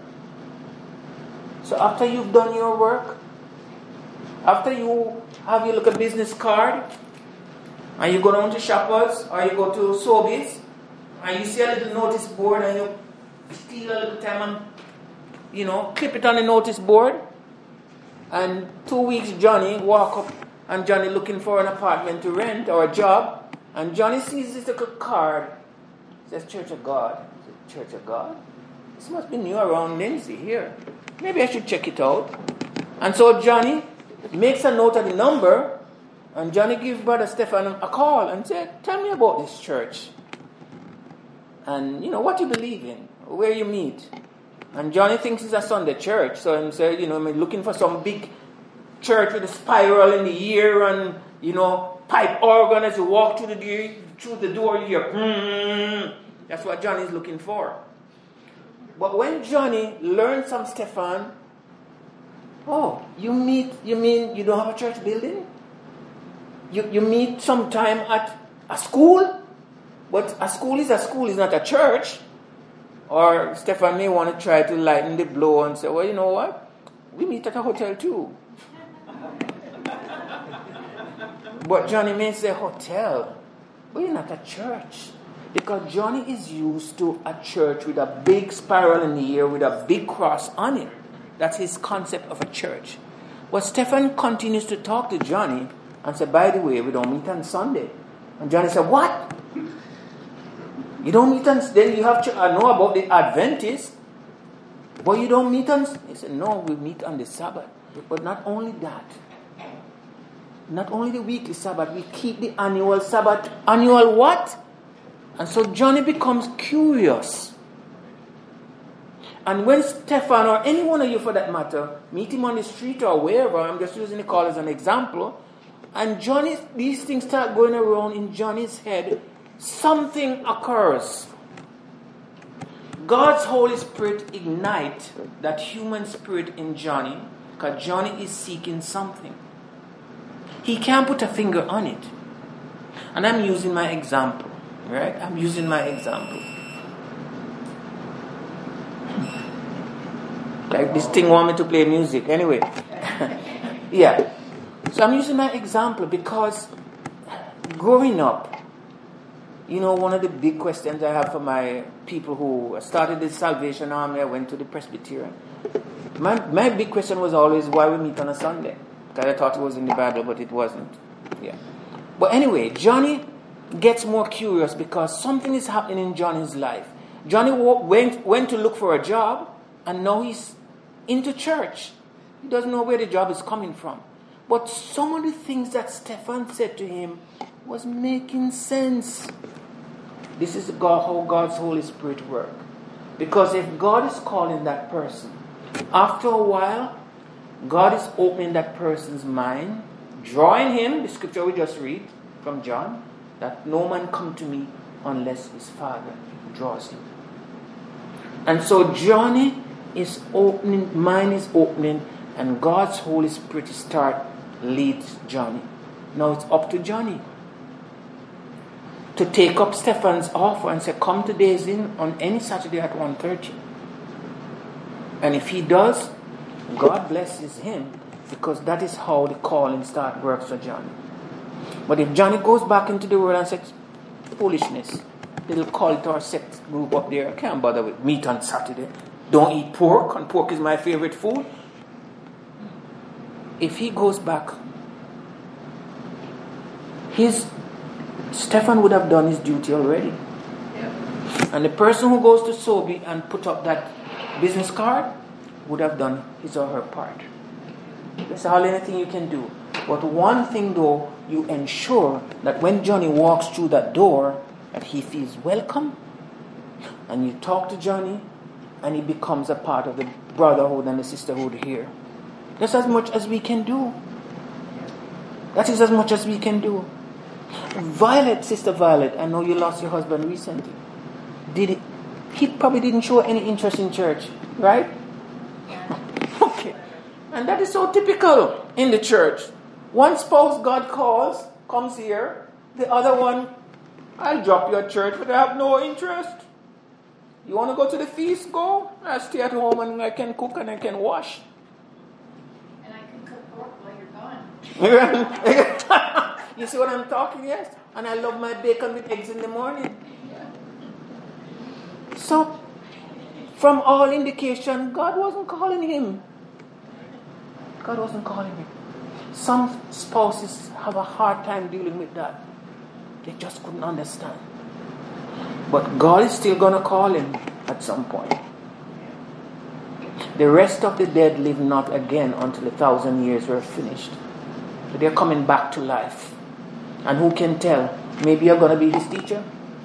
So after you've done your work, after you have your little business card, and you go down to Shoppers or you go to Sobeys, and you see a little notice board and you steal a little time and, you know, clip it on the notice board, and two weeks Johnny walk up and Johnny looking for an apartment to rent or a job, and Johnny sees this little card. It says Church of God. Says, Church of God? This must be new around Lindsay here. Maybe I should check it out. And so Johnny makes a note of the number, and Johnny gives Brother Stefan a call and said, tell me about this church. And, you know, what you believe in, where you meet. And Johnny thinks it's a Sunday church. So he said, you know, I'm looking for some big church with a spiral in the ear and, you know, pipe organ as you walk through the door, through the door you hear, hmm. That's what Johnny's looking for. But when Johnny learns from Stefan, oh, you meet, you mean you don't have a church building? You you meet sometime at a school? But a school is a school, is not a church. Or Stefan may want to try to lighten the blow and say, well, you know what? We meet at a hotel too. But Johnny may say hotel, but you're not a church. Because Johnny is used to a church with a big spiral in the air with a big cross on it. That's his concept of a church. But Stefan continues to talk to Johnny and say, by the way, we don't meet on Sunday. And Johnny said, what? You don't meet on, then you have to uh, know about the Adventists, but you don't meet on, he said, no, we meet on the Sabbath. But not only that, not only the weekly Sabbath, we keep the annual Sabbath. Annual what? And so Johnny becomes curious. And when Stefan, or any one of you for that matter, meet him on the street or wherever, I'm just using the call as an example, and Johnny, these things start going around in Johnny's head, something occurs. God's Holy Spirit ignites that human spirit in Johnny, because Johnny is seeking something. He can't put a finger on it. And I'm using my example, right? I'm using my example. Like this thing want me to play music. Anyway. Yeah. So I'm using my example because growing up, you know, one of the big questions I have for my people who started the Salvation Army, I went to the Presbyterian. My, my big question was always why we meet on a Sunday. Because I thought it was in the Bible, but it wasn't. Yeah. But anyway, Johnny gets more curious because something is happening in Johnny's life. Johnny went, went to look for a job, and now he's into church. He doesn't know where the job is coming from. But some of the things that Stefan said to him was making sense. This is God, how God's Holy Spirit works. Because if God is calling that person, after a while, God is opening that person's mind, drawing him, the scripture we just read from John, that no man come to me unless his Father draws him. And so Johnny is opening, mind is opening, and God's Holy Spirit start leads Johnny. Now it's up to Johnny to take up Stefan's offer and say, come to Days Inn on any Saturday at one thirty. And if he does, God blesses him, because that is how the calling start works for Johnny. But if Johnny goes back into the world and says, foolishness, little cult or sect group up there, I can't bother with meat on Saturday, don't eat pork, and pork is my favorite food. If he goes back, his Stephen would have done his duty already. Yeah. And the person who goes to Sobe and put up that business card would have done his or her part. That's all anything you can do. But one thing though, you ensure that when Johnny walks through that door, that he feels welcome, and you talk to Johnny, and he becomes a part of the brotherhood and the sisterhood here. That's as much as we can do. That is as much as we can do. Violet, Sister Violet, I know you lost your husband recently. Did it? He probably didn't show any interest in church, right? Okay. And that is so typical in the church. One spouse God calls, comes here. The other one, I'll drop your church, but I have no interest. You want to go to the feast? Go. I'll stay at home and I can cook and I can wash. And I can cook pork while you're gone. You see what I'm talking? Yes. And I love my bacon with eggs in the morning. So, from all indication, God wasn't calling him. God wasn't calling him. Some spouses have a hard time dealing with that. They just couldn't understand. But God is still going to call him at some point. The rest of the dead live not again until a thousand years were finished. But they're coming back to life. And who can tell? Maybe you're going to be his teacher.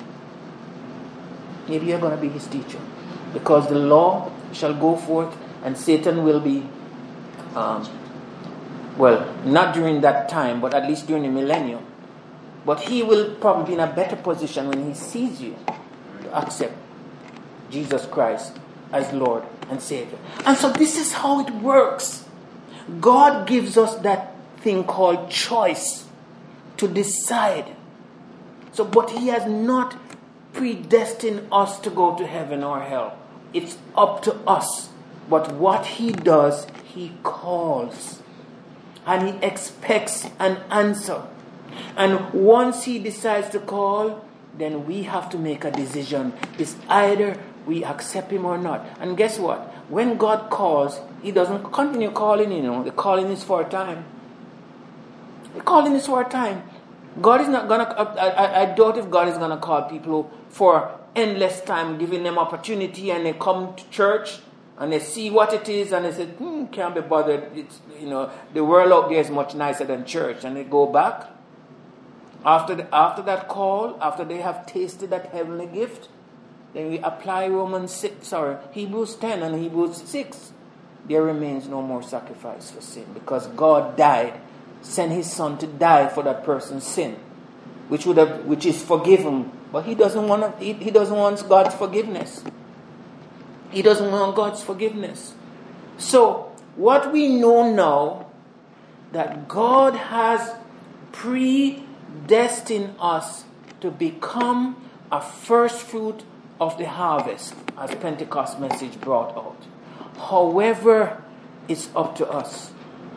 Maybe you're going to be his teacher. Because the law shall go forth and Satan will be, um, well, not during that time, but at least during the millennium. But he will probably be in a better position when he sees you to accept Jesus Christ as Lord and Savior. And so this is how it works. God gives us that thing called choice to decide. So, but he has not predestined us to go to heaven or hell. It's up to us. But what he does, he calls. And he expects an answer. And once he decides to call, then we have to make a decision. It's either we accept him or not. And guess what? When God calls, he doesn't continue calling, you know. The calling is for a time. The calling is for a time. God is not going to, I, I, I doubt if God is going to call people for endless time, giving them opportunity, and they come to church and they see what it is and they say, hmm, can't be bothered. It's, you know, the world out there is much nicer than church. And they go back. After the, after that call, after they have tasted that heavenly gift, then we apply Romans six, sorry, Hebrews ten and Hebrews six. There remains no more sacrifice for sin, because God died, sent his son to die for that person's sin, which would have, which is forgiven. But he doesn't want to, he, he doesn't want God's forgiveness. He doesn't want God's forgiveness. So what we know now, that God has predestined us to become a first fruit of the harvest, as Pentecost message brought out. However, it's up to us.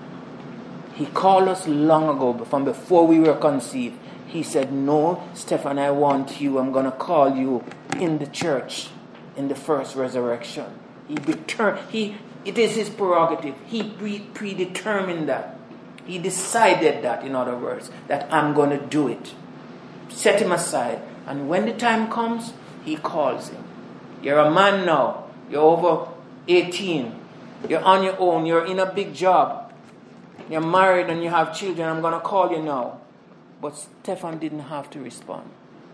He called us long ago, from before we were conceived. He said, no, Stephen, I want you. I'm going to call you in the church, in the first resurrection. He, beter- he It is his prerogative. He pre- predetermined that. He decided that, in other words, that I'm going to do it. Set him aside. And when the time comes, he calls him. You're a man now. You're over eighteen. You're on your own. You're in a big job. You're married and you have children. I'm going to call you now. But Stephen didn't have to respond.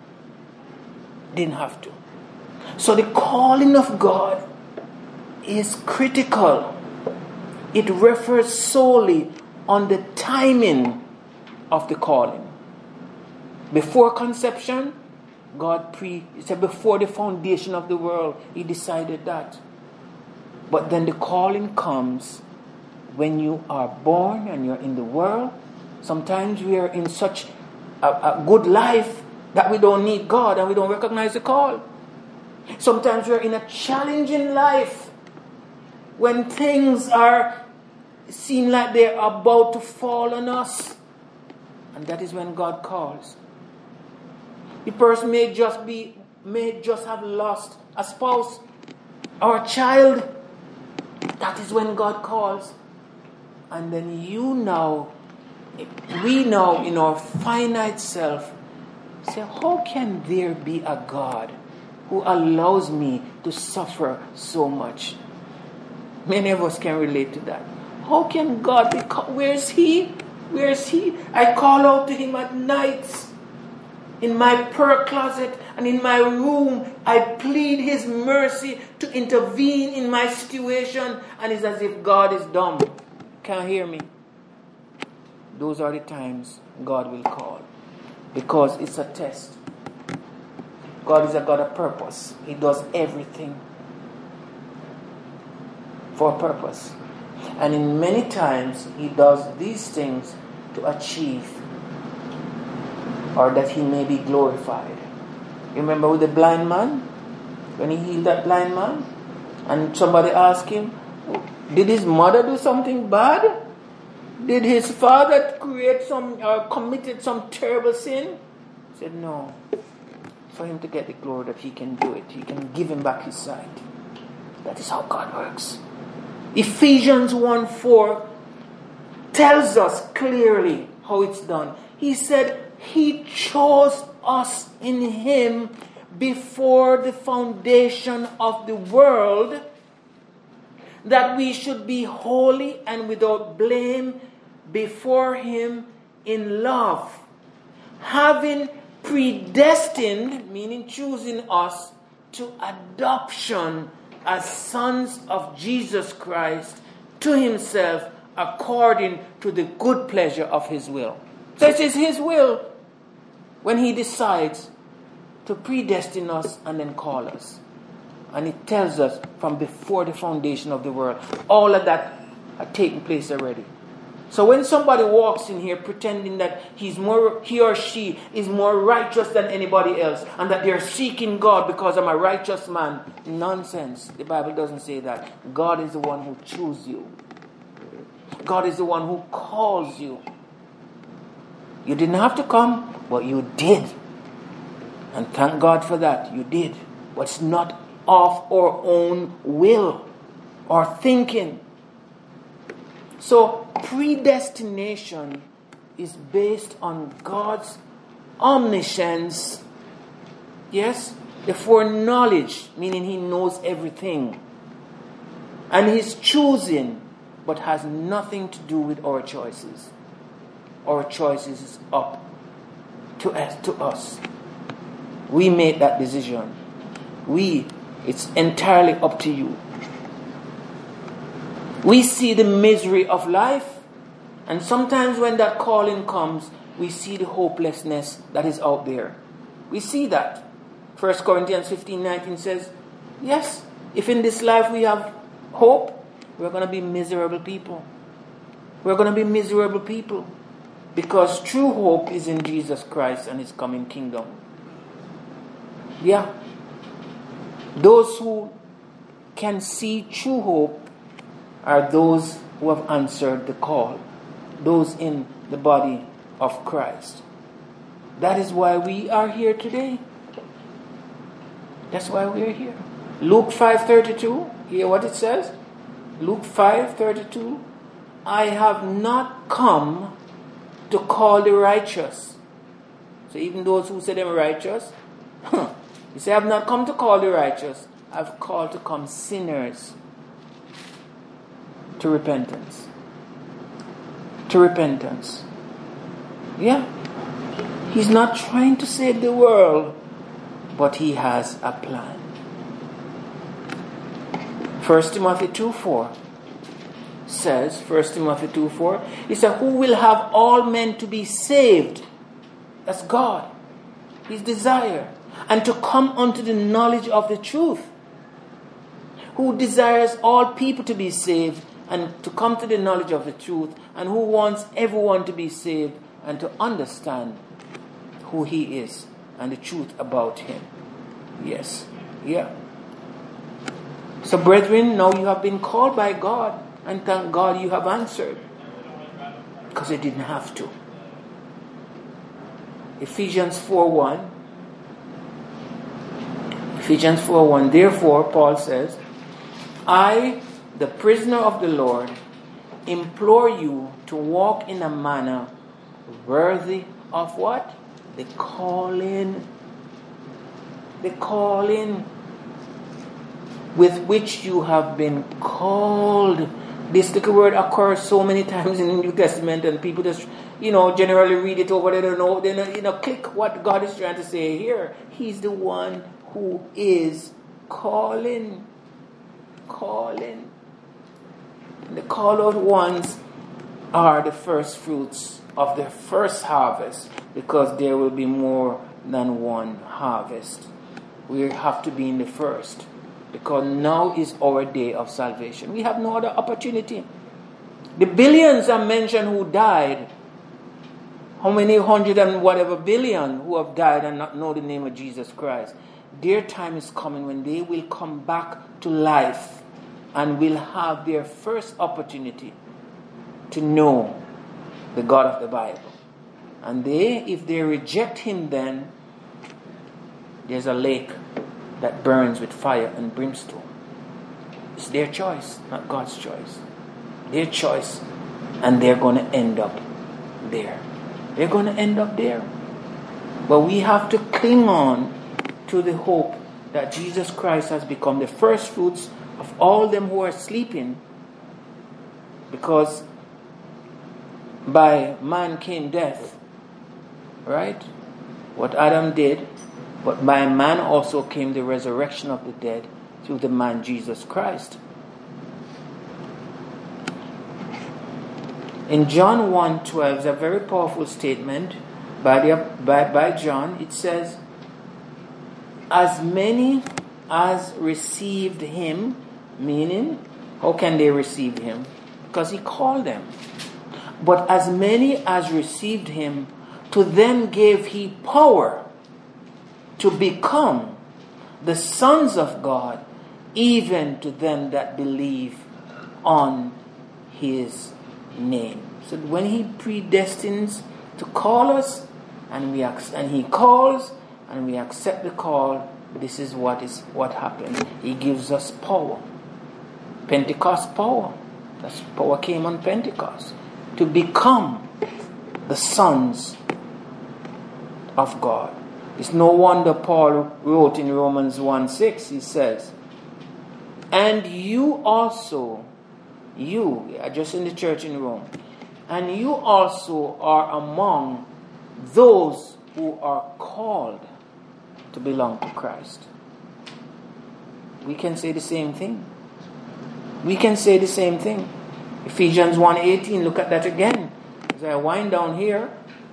Didn't have to. So the calling of God is critical. It refers solely on the timing of the calling. Before conception, God pre, he said before the foundation of the world, he decided that. But then the calling comes when you are born and you're in the world. Sometimes we are in such a, a good life that we don't need God and we don't recognize the call. Sometimes we're in a challenging life when things are seem like they're about to fall on us. And that is when God calls. The person may just be, may just have lost a spouse or a child. That is when God calls. And then you now, we now in our finite self, say, how can there be a God who allows me to suffer so much? Many of us can relate to that. How can God be, where is He? Where is He? I call out to Him at nights. In my prayer closet and in my room, I plead His mercy to intervene in my situation, and it's as if God is dumb. Can't hear me. Those are the times God will call, because it's a test. God is a God of purpose. He does everything for a purpose. And in many times, He does these things to achieve, or that He may be glorified. You remember with the blind man? When He healed that blind man? And somebody asked him, did his mother do something bad? Did his father create some, or committed some terrible sin? He said, no. For Him to get the glory that He can do it. He can give him back his sight. That is how God works. Ephesians one four tells us clearly how it's done. He said, He chose us in Him before the foundation of the world, that we should be holy and without blame before Him in love, having predestined, meaning choosing us, to adoption as sons of Jesus Christ to Himself, according to the good pleasure of His will. So it is His will when He decides to predestine us and then call us. And it tells us from before the foundation of the world. All of that had taken place already. So when somebody walks in here pretending that he's more, he or she is more righteous than anybody else, and that they're seeking God because I'm a righteous man, nonsense. The Bible doesn't say that. God is the one who chooses you. God is the one who calls you. You didn't have to come, but you did. And thank God for that. You did. But it's not of our own will or thinking. So predestination is based on God's omniscience. Yes? The foreknowledge, meaning He knows everything. And His choosing, but has nothing to do with our choices. Our choices is up to us. To us. We made that decision. We, it's entirely up to you. We see the misery of life, and sometimes when that calling comes, we see the hopelessness that is out there. We see that. First Corinthians fifteen nineteen says, yes, if in this life we have hope, we're going to be miserable people. We're going to be miserable people. Because true hope is in Jesus Christ and His coming kingdom. Yeah. Those who can see true hope are those who have answered the call. Those in the body of Christ. That is why we are here today. That's why we are here. Luke five thirty-two. Hear what it says? Luke five thirty-two. I have not come to call the righteous. So even those who say they're righteous, huh, you say, I have not come to call the righteous. I've called to come sinners to repentance. To repentance. Yeah. He's not trying to save the world, but He has a plan. First Timothy two four says, First Timothy two four, he said, who will have all men to be saved? That's God. His desire. And to come unto the knowledge of the truth. Who desires all people to be saved and to come to the knowledge of the truth, and who wants everyone to be saved and to understand who He is and the truth about Him. Yes. Yeah. So, brethren, now you have been called by God, and thank God you have answered, because you didn't have to. Ephesians four one. Ephesians four one. Therefore, Paul says, I, the prisoner of the Lord, implore you to walk in a manner worthy of what? The calling. The calling with which you have been called. This little word occurs so many times in the New Testament, and people just, you know, generally read it over. They don't know. They don't, you know, click what God is trying to say here. He's the one who is calling. Calling. And the called out ones are the first fruits of the first harvest, because there will be more than one harvest. We have to be in the first, because now is our day of salvation. We have no other opportunity. The billions are mentioned who died. How many hundred and whatever billion who have died and not know the name of Jesus Christ. Their time is coming when they will come back to life and will have their first opportunity to know the God of the Bible. And they, if they reject him, then there's a lake that burns with fire and brimstone. It's their choice, not God's choice. Their choice, and they're going to end up there. They're going to end up there. But we have to cling on to the hope that Jesus Christ has become the first fruits of all them who are sleeping, because by man came death, right? What Adam did, but by man also came the resurrection of the dead through the man Jesus Christ. In John one twelve, it's a very powerful statement by, the, by, by John. It says, as many as received him, meaning, how can they receive him? Because he called them. But as many as received him, to them gave he power to become the sons of God, even to them that believe on his name. So when he predestines to call us, and we ac- and he calls, and we accept the call, this is what is what happens. He gives us power. Pentecost power. That's power came on Pentecost. To become the sons of God. It's no wonder Paul wrote in Romans one six, he says, and you also, you, are just in the church in Rome, and you also are among those who are called to belong to Christ. We can say the same thing. We can say the same thing. Ephesians one eighteen, look at that again. As I wind down here.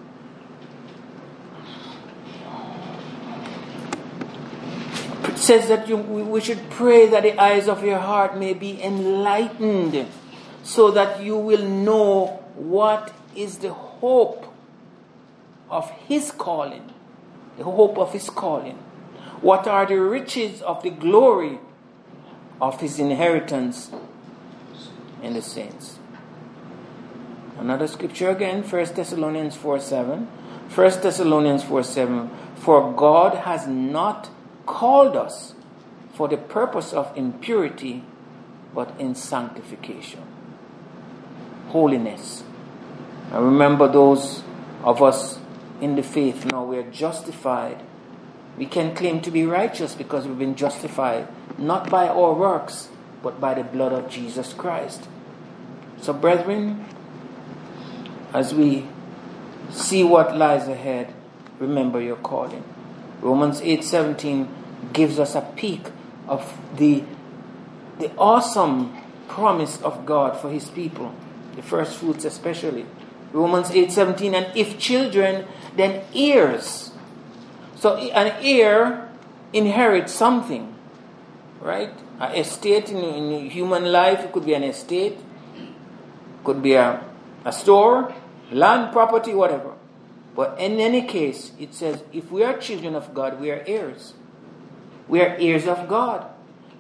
It says that you, we should pray that the eyes of your heart may be enlightened, so that you will know what is the hope of his calling. The hope of his calling. What are the riches of the glory of his inheritance in the saints. Another scripture again, First Thessalonians four seven. First Thessalonians four seven. For God has not called us for the purpose of impurity, but in sanctification. Holiness. I remember those of us in the faith now, we are justified. We can claim to be righteous because we've been justified, not by our works, but by the blood of Jesus Christ. So, brethren, as we see what lies ahead, remember your calling. Romans eight seventeen gives us a peek of the, the awesome promise of God for his people, the first fruits especially. Romans eight seventeen, and if children, then heirs. So an heir inherits something, right? An estate in, in human life, it could be an estate, could be a, a store, land, property, whatever. But in any case, it says, if we are children of God, we are heirs. We are heirs of God.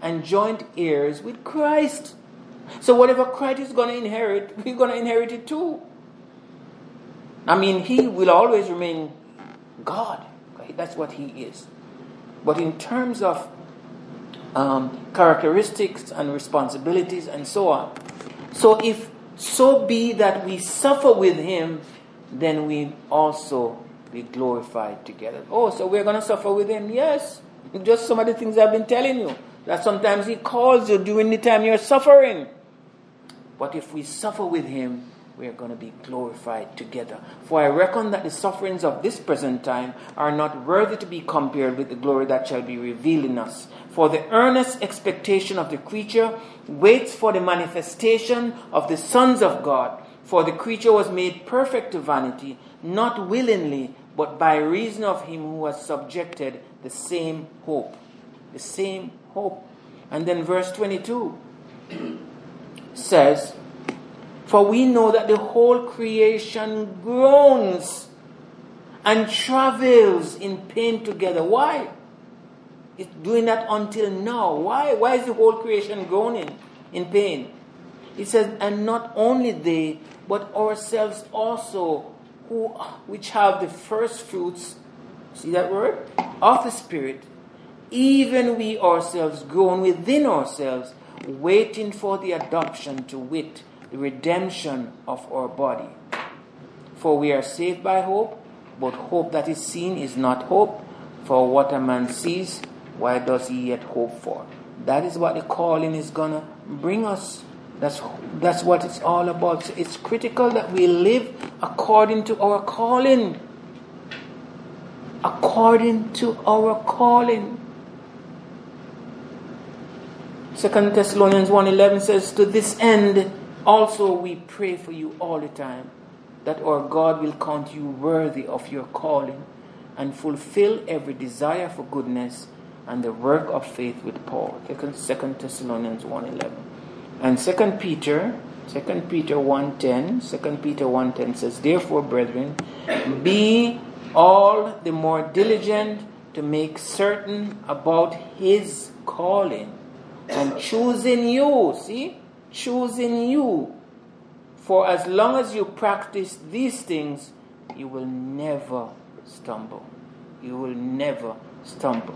and joint heirs with Christ. So whatever Christ is going to inherit, we're going to inherit it too. I mean, he will always remain God. That's what he is. But in terms of um, characteristics and responsibilities and so on. So if so be that we suffer with him, then we also be glorified together. Oh, so we're going to suffer with him? Yes. Just some of the things I've been telling you. That sometimes he calls you during the time you're suffering. But if we suffer with him, we are going to be glorified together. For I reckon that the sufferings of this present time are not worthy to be compared with the glory that shall be revealed in us. For the earnest expectation of the creature waits for the manifestation of the sons of God. For the creature was made perfect to vanity, not willingly, but by reason of him who has subjected the same hope. The same hope. And then verse twenty-two says, for we know that the whole creation groans and travails in pain together. Why? It's doing that until now. Why? Why is the whole creation groaning in pain? It says, and not only they, but ourselves also, who which have the first fruits, see that word? Of the Spirit, even we ourselves groan within ourselves, waiting for the adoption, to wit, the redemption of our body. For we are saved by hope, but hope that is seen is not hope. For what a man sees, why does he yet hope for? That is what the calling is going to bring us. That's, that's what it's all about. So it's critical that we live according to our calling. According to our calling. Second Thessalonians one eleven says, to this end also we pray for you all the time, that our God will count you worthy of your calling and fulfill every desire for goodness and the work of faith with Paul. Second Thessalonians one eleven. And Second Peter, Second Peter one ten, Second Peter one ten says, therefore, brethren, be all the more diligent to make certain about his calling and choosing you, see? Choosing you. For as long as you practice these things, you will never stumble. You will never stumble.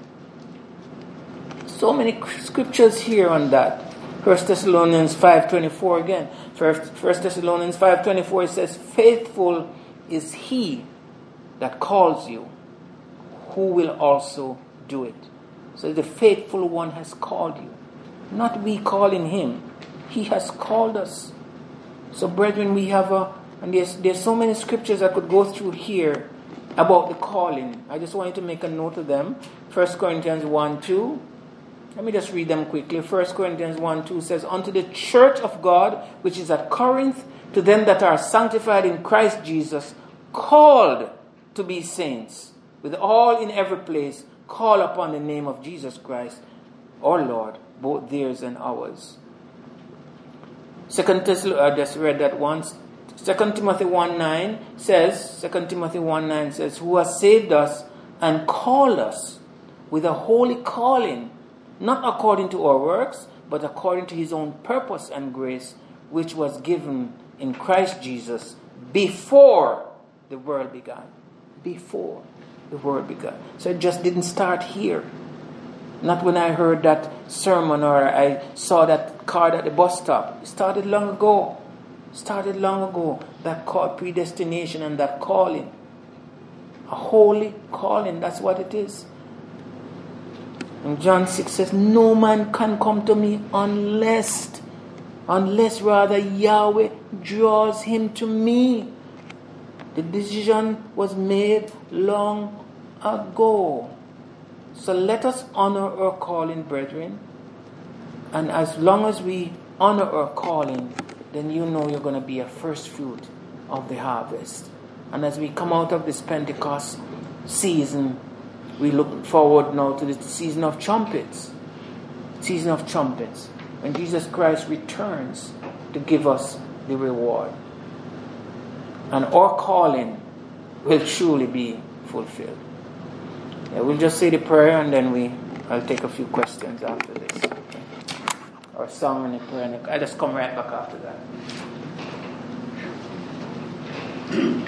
So many scriptures here on that. First Thessalonians five twenty-four again. First, First Thessalonians five twenty-four, it says, faithful is he that calls you, who will also do it. So the faithful one has called you. Not we calling him. He has called us. So brethren, we have a, and there's, there's so many scriptures I could go through here about the calling. I just wanted to make a note of them. First Corinthians one two. Let me just read them quickly. First Corinthians one two says, unto the church of God, which is at Corinth, to them that are sanctified in Christ Jesus, called to be saints, with all in every place, call upon the name of Jesus Christ, our Lord, both theirs and ours. Second Thessalonians, I just read that once. Second Timothy one nine says, Second Timothy one nine says, who has saved us and called us with a holy calling, not according to our works, but according to his own purpose and grace, which was given in Christ Jesus before the world began. Before the world began. So it just didn't start here. Not when I heard that sermon or I saw that card at the bus stop. It started long ago. It started long ago. That called predestination and that calling. A holy calling. That's what it is. And John six says, no man can come to me unless, unless rather Yahweh draws him to me. The decision was made long ago. So let us honor our calling, brethren. And as long as we honor our calling, then you know you're going to be a first fruit of the harvest. And as we come out of this Pentecost season, we look forward now to the season of trumpets. Season of trumpets. When Jesus Christ returns to give us the reward. And our calling will truly be fulfilled. Yeah, we'll just say the prayer and then we I'll take a few questions after this. Okay. Or song and a prayer. I'll just come right back after that.